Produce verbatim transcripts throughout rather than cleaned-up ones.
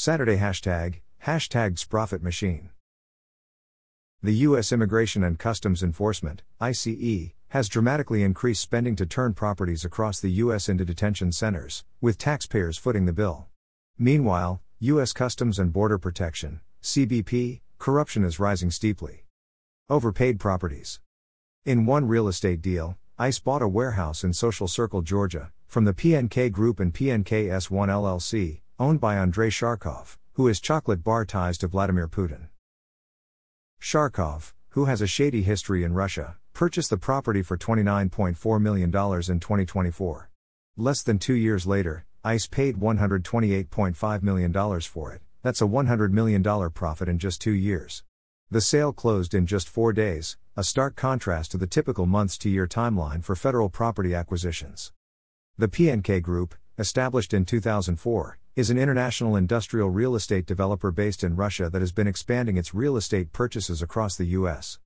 Saturday hashtag, hashtag Sproffit Machine. The U S Immigration and Customs Enforcement, I C E, has dramatically increased spending to turn properties across the U S into detention centers, with taxpayers footing the bill. Meanwhile, U S Customs and Border Protection, C B P, corruption is rising steeply. Overpaid properties. In one real estate deal, ICE bought a warehouse in Social Circle, Georgia, from the P N K Group and P N K S one L L C, owned by Andrei Sharkov, who has chocolate bar ties to Vladimir Putin. Sharkov, who has a shady history in Russia, purchased the property for twenty-nine point four million dollars in twenty twenty-four. Less than two years later, ICE paid one hundred twenty-eight point five million dollars for it. That's a one hundred million dollars profit in just two years. The sale closed in just four days, a stark contrast to the typical months-to-year timeline for federal property acquisitions. The P N K Group, established in two thousand four, is an international industrial real estate developer based in Russia that has been expanding its real estate purchases across the U S.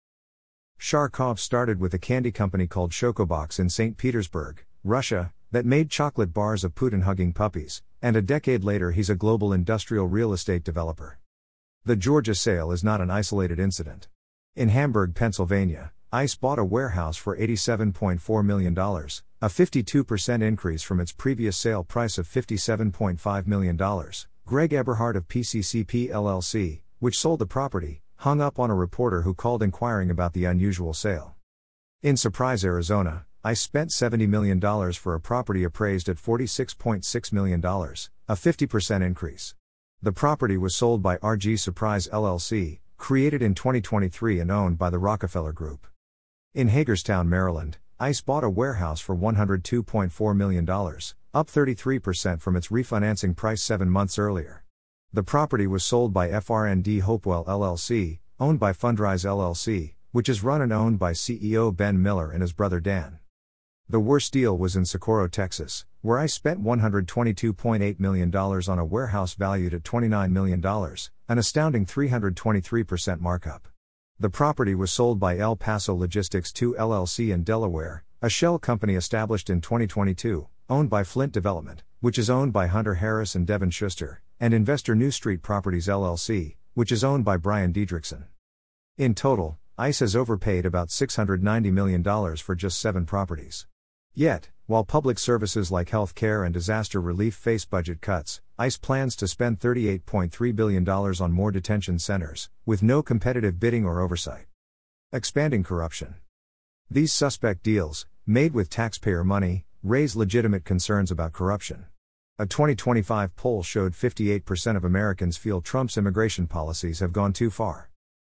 Sharkov started with a candy company called Shokobox in Saint Petersburg, Russia, that made chocolate bars of Putin-hugging puppies, and a decade later he's a global industrial real estate developer. The Georgia sale is not an isolated incident. In Hamburg, Pennsylvania, ICE bought a warehouse for eighty-seven point four million dollars, a fifty-two percent increase from its previous sale price of fifty-seven point five million dollars. Greg Eberhardt of P C C P L L C, which sold the property, hung up on a reporter who called inquiring about the unusual sale. In Surprise, Arizona, ICE spent seventy million dollars for a property appraised at forty-six point six million dollars, a fifty percent increase. The property was sold by R G Surprise L L C, created in twenty twenty-three and owned by the Rockefeller Group. In Hagerstown, Maryland, ICE bought a warehouse for one hundred two point four million dollars, up thirty-three percent from its refinancing price seven months earlier. The property was sold by F R N D Hopewell L L C, owned by Fundrise L L C, which is run and owned by C E O Ben Miller and his brother Dan. The worst deal was in Socorro, Texas, where ICE spent one hundred twenty-two point eight million dollars on a warehouse valued at twenty-nine million dollars, an astounding three hundred twenty-three percent markup. The property was sold by El Paso Logistics two L L C in Delaware, a shell company established in twenty twenty-two, owned by Flint Development, which is owned by Hunter Harris and Devin Schuster, and investor New Street Properties L L C, which is owned by Brian Diedrichson. In total, ICE has overpaid about six hundred ninety million dollars for just seven properties. Yet, while public services like health care and disaster relief face budget cuts, ICE plans to spend thirty-eight point three billion dollars on more detention centers, with no competitive bidding or oversight. Expanding corruption. These suspect deals, made with taxpayer money, raise legitimate concerns about corruption. A twenty twenty-five poll showed fifty-eight percent of Americans feel Trump's immigration policies have gone too far.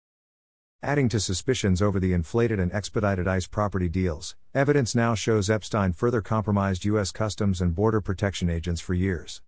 Adding to suspicions over the inflated and expedited ICE property deals, evidence now shows Epstein further compromised U S Customs and Border Protection agents for years.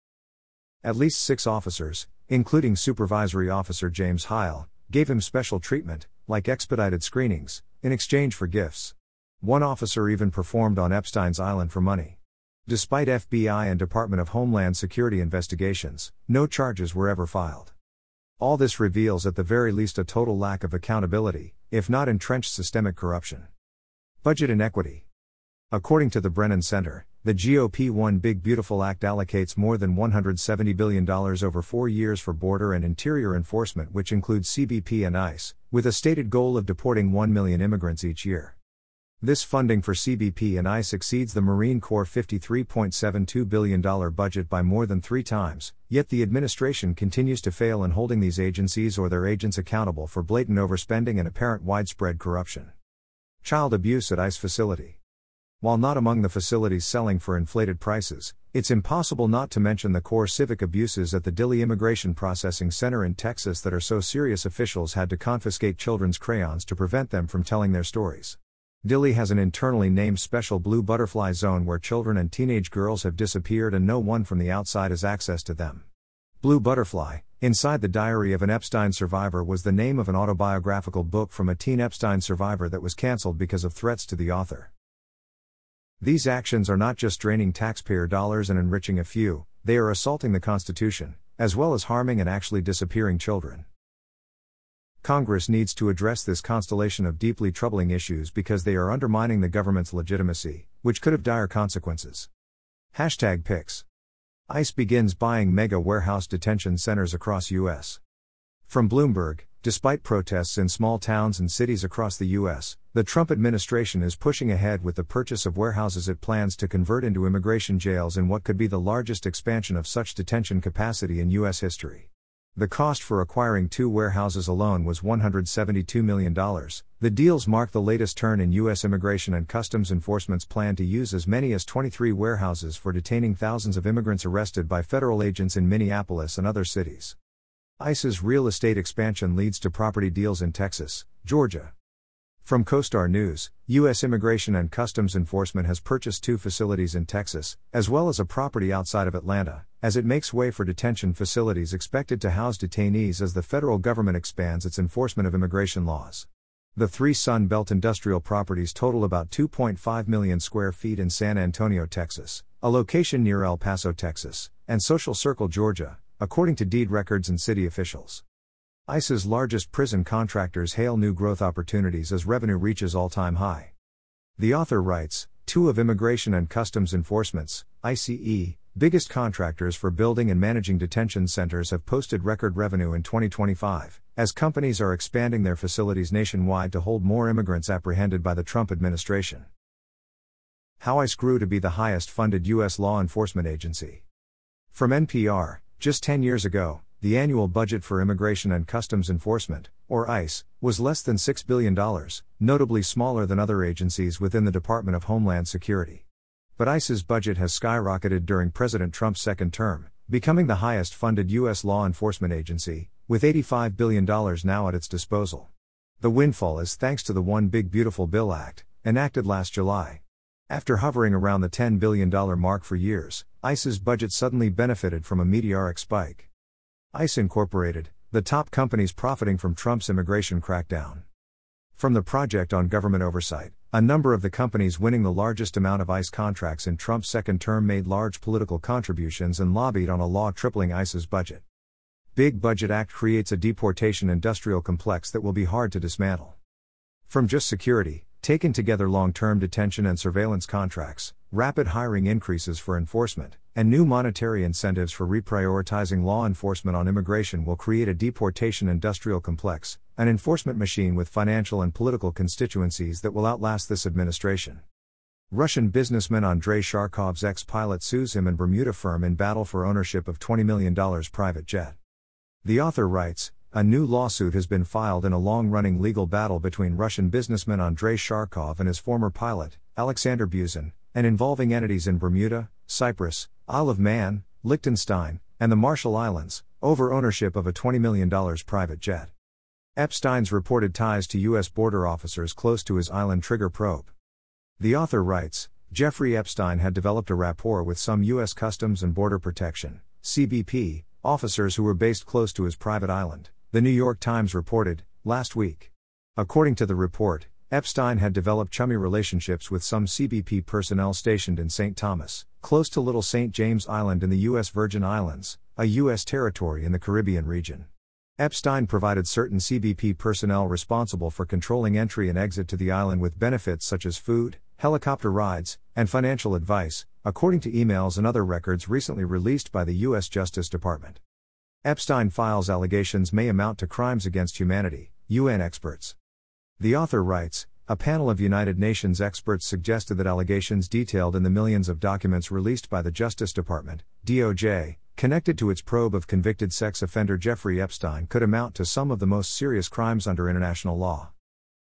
At least six officers, including Supervisory Officer James Heil, gave him special treatment, like expedited screenings, in exchange for gifts. One officer even performed on Epstein's island for money. Despite F B I and Department of Homeland Security investigations, no charges were ever filed. All this reveals at the very least a total lack of accountability, if not entrenched systemic corruption. Budget inequity. According to the Brennan Center, the G O P One Big Beautiful Act allocates more than one hundred seventy billion dollars over four years for border and interior enforcement, which includes C B P and ICE, with a stated goal of deporting one million immigrants each year. This funding for C B P and ICE exceeds the Marine Corps fifty-three point seven two billion dollars budget by more than three times, yet the administration continues to fail in holding these agencies or their agents accountable for blatant overspending and apparent widespread corruption. Child abuse at ICE facility. While not among the facilities selling for inflated prices, it's impossible not to mention the core civic abuses at the Dilley Immigration Processing Center in Texas that are so serious officials had to confiscate children's crayons to prevent them from telling their stories. Dilley has an internally named Special Blue Butterfly Zone where children and teenage girls have disappeared and no one from the outside has access to them. Blue Butterfly, Inside the Diary of an Epstein Survivor was the name of an autobiographical book from a teen Epstein survivor that was cancelled because of threats to the author. These actions are not just draining taxpayer dollars and enriching a few, they are assaulting the Constitution, as well as harming and actually disappearing children. Congress needs to address this constellation of deeply troubling issues because they are undermining the government's legitimacy, which could have dire consequences. Hashtag pics. ICE begins buying mega warehouse detention centers across U S. From Bloomberg, despite protests in small towns and cities across the U S, the Trump administration is pushing ahead with the purchase of warehouses it plans to convert into immigration jails in what could be the largest expansion of such detention capacity in U S history. The cost for acquiring two warehouses alone was one hundred seventy-two million dollars. The deals mark the latest turn in U S Immigration and Customs Enforcement's plan to use as many as twenty-three warehouses for detaining thousands of immigrants arrested by federal agents in Minneapolis and other cities. ICE's real estate expansion leads to property deals in Texas, Georgia. From CoStar News, U S Immigration and Customs Enforcement has purchased two facilities in Texas, as well as a property outside of Atlanta, as it makes way for detention facilities expected to house detainees as the federal government expands its enforcement of immigration laws. The three Sun Belt industrial properties total about two point five million square feet in San Antonio, Texas, a location near El Paso, Texas, and Social Circle, Georgia, according to deed records and city officials. ICE's largest prison contractors hail new growth opportunities as revenue reaches all-time high. The author writes, two of Immigration and Customs Enforcement's, I C E, biggest contractors for building and managing detention centers have posted record revenue in twenty twenty-five, as companies are expanding their facilities nationwide to hold more immigrants apprehended by the Trump administration. How ICE grew to be the highest-funded U S law enforcement agency. From N P R, just ten years ago, the annual budget for Immigration and Customs Enforcement, or ICE, was less than six billion dollars, notably smaller than other agencies within the Department of Homeland Security. But ICE's budget has skyrocketed during President Trump's second term, becoming the highest-funded U S law enforcement agency, with eighty-five billion dollars now at its disposal. The windfall is thanks to the One Big Beautiful Bill Act, enacted last July. After hovering around the ten billion dollars mark for years, ICE's budget suddenly benefited from a meteoric spike. ICE Incorporated, the top companies profiting from Trump's immigration crackdown. From the Project on Government Oversight, a number of the companies winning the largest amount of ICE contracts in Trump's second term made large political contributions and lobbied on a law tripling ICE's budget. Big Budget Act creates a deportation industrial complex that will be hard to dismantle. From just security, taken together long-term detention and surveillance contracts, rapid hiring increases for enforcement, and new monetary incentives for reprioritizing law enforcement on immigration will create a deportation industrial complex, an enforcement machine with financial and political constituencies that will outlast this administration. Russian businessman Andrei Sharkov's ex-pilot sues him and Bermuda firm in battle for ownership of twenty million dollars private jet. The author writes, a new lawsuit has been filed in a long-running legal battle between Russian businessman Andrei Sharkov and his former pilot, Alexander Buzin, and involving entities in Bermuda, Cyprus, Isle of Man, Liechtenstein, and the Marshall Islands, over ownership of a twenty million dollars private jet. Epstein's reported ties to U S border officers close to his island trigger probe. The author writes, Jeffrey Epstein had developed a rapport with some U S Customs and Border Protection, C B P, officers who were based close to his private island, The New York Times reported, last week. According to the report, Epstein had developed chummy relationships with some C B P personnel stationed in Saint Thomas, close to Little Saint James Island in the U S Virgin Islands, a U S territory in the Caribbean region. Epstein provided certain C B P personnel responsible for controlling entry and exit to the island with benefits such as food, helicopter rides, and financial advice, according to emails and other records recently released by the U S Justice Department. Epstein files allegations may amount to crimes against humanity, U N experts. The author writes, a panel of United Nations experts suggested that allegations detailed in the millions of documents released by the Justice Department, D O J, connected to its probe of convicted sex offender Jeffrey Epstein could amount to some of the most serious crimes under international law.